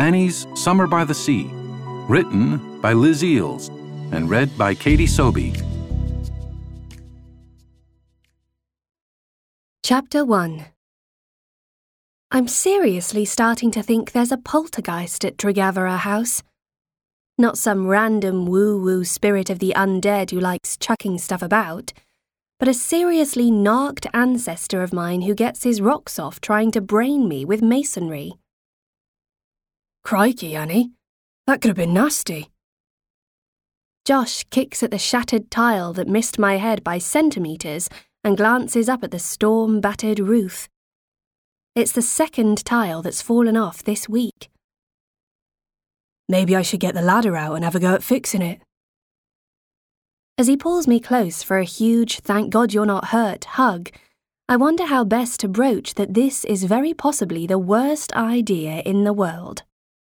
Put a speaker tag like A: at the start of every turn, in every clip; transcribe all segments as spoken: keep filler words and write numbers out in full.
A: Annie's Summer by the Sea, written by Liz Eales and read by Katie Sobey.
B: Chapter one. I'm seriously starting to think there's a poltergeist at Tregathera House. Not some random woo-woo spirit of the undead who likes chucking stuff about, but a seriously narked ancestor of mine who gets his rocks off trying to brain me with masonry.
C: Crikey, Annie. That could have been nasty.
B: Josh kicks at the shattered tile that missed my head by centimetres and glances up at the storm-battered roof. It's the second tile that's fallen off this week.
C: Maybe I should get the ladder out and have a go at fixing it.
B: As he pulls me close for a huge "thank God you're not hurt" hug, I wonder how best to broach that this is very possibly the worst idea in the world.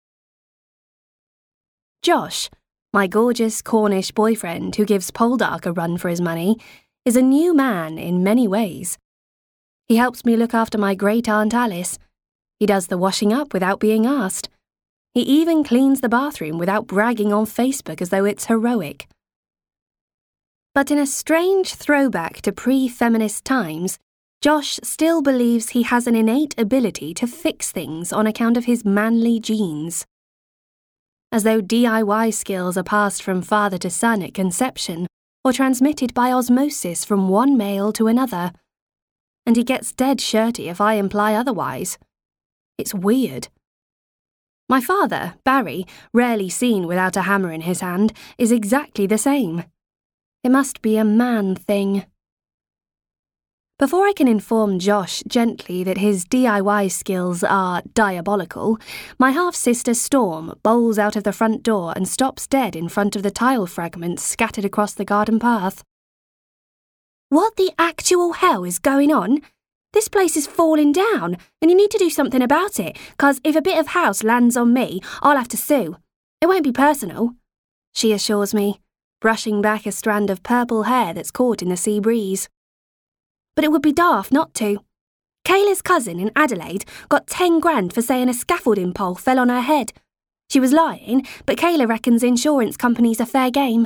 B: Josh, my gorgeous Cornish boyfriend who gives Poldark a run for his money, is a new man in many ways. He helps me look after my great-aunt Alice. He does the washing up without being asked. He even cleans the bathroom without bragging on Facebook as though it's heroic. But in a strange throwback to pre-feminist times, Josh still believes he has an innate ability to fix things on account of his manly genes. As though D I Y skills are passed from father to son at conception, or transmitted by osmosis from one male to another. And he gets dead shirty if I imply otherwise. It's weird. My father, Barry, rarely seen without a hammer in his hand, is exactly the same. It must be a man thing. Before I can inform Josh gently that his D I Y skills are diabolical, my half-sister Storm bowls out of the front door and stops dead in front of the tile fragments scattered across the garden path. What the actual hell is going on? This place is falling down, and you need to do something about it, 'cause if a bit of house lands on me, I'll have to sue. It won't be personal, she assures me, brushing back a strand of purple hair that's caught in the sea breeze. But it would be daft not to. Kayla's cousin in Adelaide got ten grand for saying a scaffolding pole fell on her head. She was lying, but Kayla reckons insurance companies are fair game.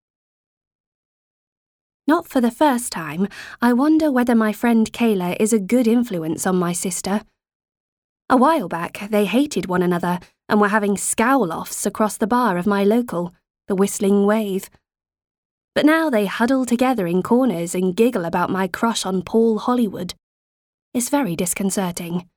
B: Not for the first time, I wonder whether my friend Kayla is a good influence on my sister. A while back, they hated one another and were having scowl-offs across the bar of my local, the Whistling Wave. But now they huddle together in corners and giggle about my crush on Paul Hollywood. It's very disconcerting.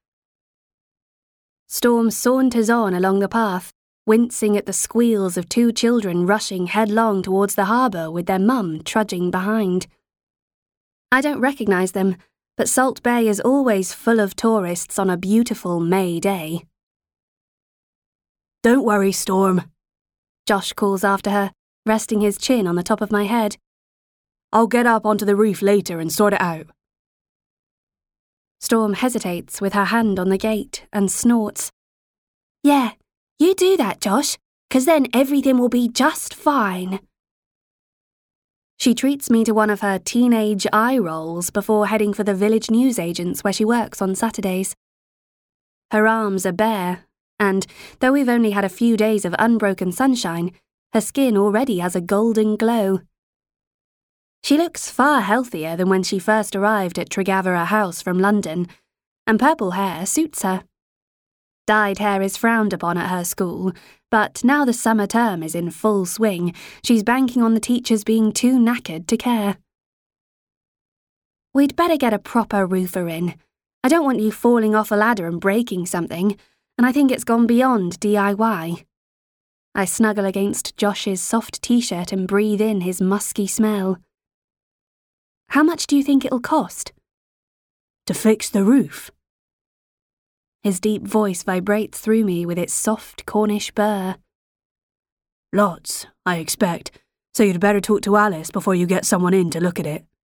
B: Storm saunters on along the path, wincing at the squeals of two children rushing headlong towards the harbour with their mum trudging behind. I don't recognise them, but Salt Bay is always full of tourists on a beautiful May day.
C: Don't worry, Storm,
B: Josh calls after her, resting his chin on the top of my head.
C: I'll get up onto the roof later and sort it out.
B: Storm hesitates with her hand on the gate and snorts. Yeah, you do that, Josh, 'cause then everything will be just fine. She treats me to one of her teenage eye rolls before heading for the village newsagents where she works on Saturdays. Her arms are bare, and, though we've only had a few days of unbroken sunshine, her skin already has a golden glow. She looks far healthier than when she first arrived at Tregathera House from London, and purple hair suits her. Dyed hair is frowned upon at her school, but now the summer term is in full swing, she's banking on the teachers being too knackered to care. We'd better get a proper roofer in. I don't want you falling off a ladder and breaking something, and I think it's gone beyond D I Y. I snuggle against Josh's soft t-shirt and breathe in his musky smell. How much do you think it'll cost?
C: To fix the roof.
B: His deep voice vibrates through me with its soft Cornish burr.
C: Lots, I expect, so you'd better talk to Alice before you get someone in to look at it.